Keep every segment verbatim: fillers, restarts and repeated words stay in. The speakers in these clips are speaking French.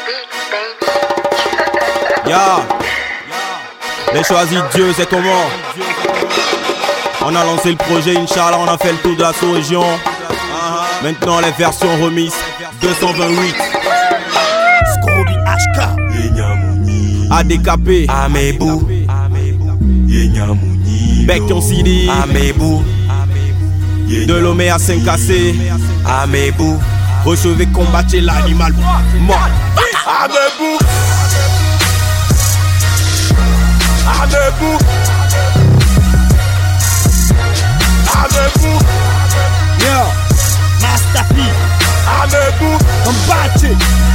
Ya, les choisis Dieu, c'est comment? On a lancé le projet, Inch'Allah, on a fait le tour de la sous-région. Maintenant les versions remises, deux cent vingt-huit. Scroby H K A D K P Amebou Bekion City Amebou Delomé à cinq K C Amebou Recevez, combattez l'animal mort. Amebou Amebou Amebou Yo, Master P Amebou Combattez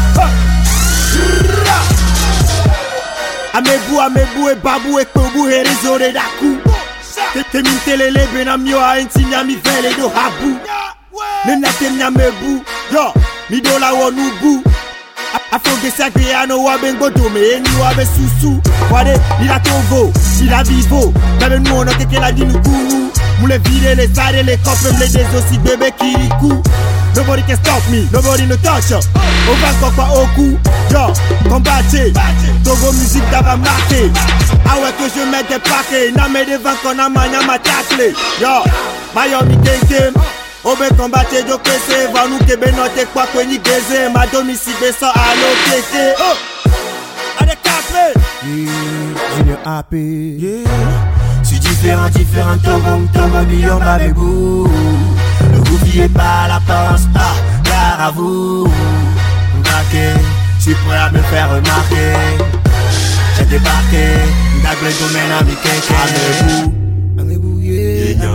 Amebou, Amebou et Babou et Kobu et Rizore Daku Temin telele benam yo a enti nyami vele do habu Nena tem nyamebou Yo, mi do la wonubu Afonge sakre ano waben godo me eni wabe susu Wade, ni la tovo, ni la vivo Nabe nou ono keke la di nou kuru Moule vire les zare, les copes, me des aussi bébé kirikou Nobody can stop me, nobody no touch up Ovan kokwa oku, yo, combattez Togo musique d'ava marqué Ah ouais que je mets des paquets Na me devant qu'on a mania ma tacle Yo, Miami Kenkem Obe combattez yo kwese Vanou kebe note kwa kweni geze Ma domicile beso alo keke Oh, allez capé Junior A P Yeah. Suis différent, différent, Togo, Togo, Bion, Amebou. Le goufy est pas la pense, ah, gare à vous. Braqué, je suis prêt à me faire remarquer. J'ai débarqué, dague le domaine à mi Amebou, Amebou, yeah,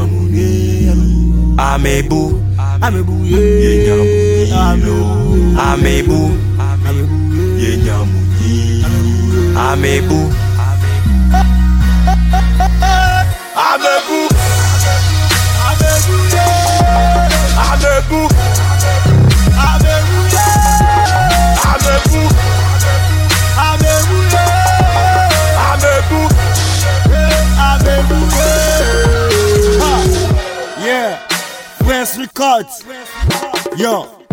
Amebou, Amebou, yeah, Amebou, Amebou, Amebou. Amebou Amebou Amebou Amebou Amebou Amebou Yeah, Prince Records Yo